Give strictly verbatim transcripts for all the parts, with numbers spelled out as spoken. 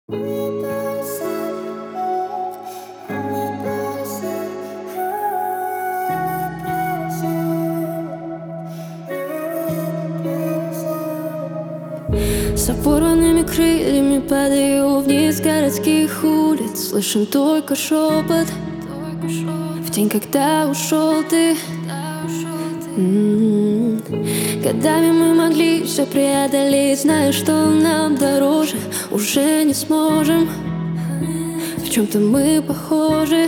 С опорванными крыльями падаю вниз городских улиц. Слышим только шепот в день, когда ушел ты. М-м-м. Годами мы могли все преодолеть, зная, что нам дороже, уже не сможем. В чем-то мы похожи,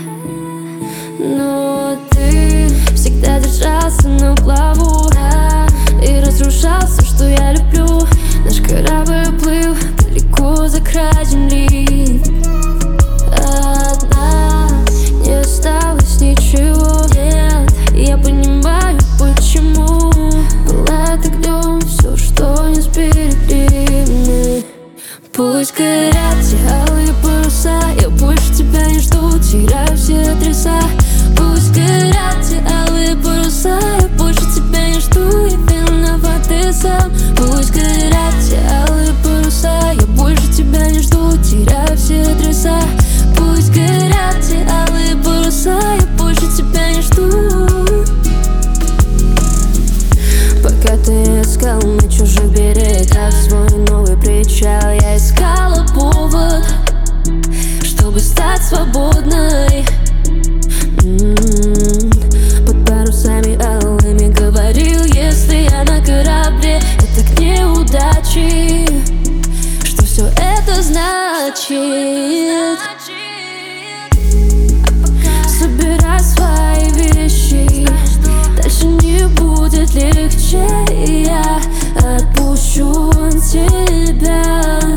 но ты всегда держался на плаву и разрушал все, что я люблю. Наш корабль плыл далеко за край земли. От нас не осталось ничего, нет. Я понимаю, почему пылает огнем все, что не сберегли. Пусть горят те алые паруса, я больше тебя не жду, теряю все адреса. Пусть горят те алые паруса, я больше тебя не жду, и виноват ты сам. Пусть горят те алые паруса, я больше тебя не жду, теряю все адреса. Пусть горят те алые паруса, я больше тебя не жду. Пока ты искал на чужих берегах свой новый причал, я искала повод, чтобы стать свободной. М-м-м. Под парусами алыми говорил, если я на корабле, это к неудаче. Что все это значит? Собирай свои вещи, дальше не будет легче. Я отпущу тебя.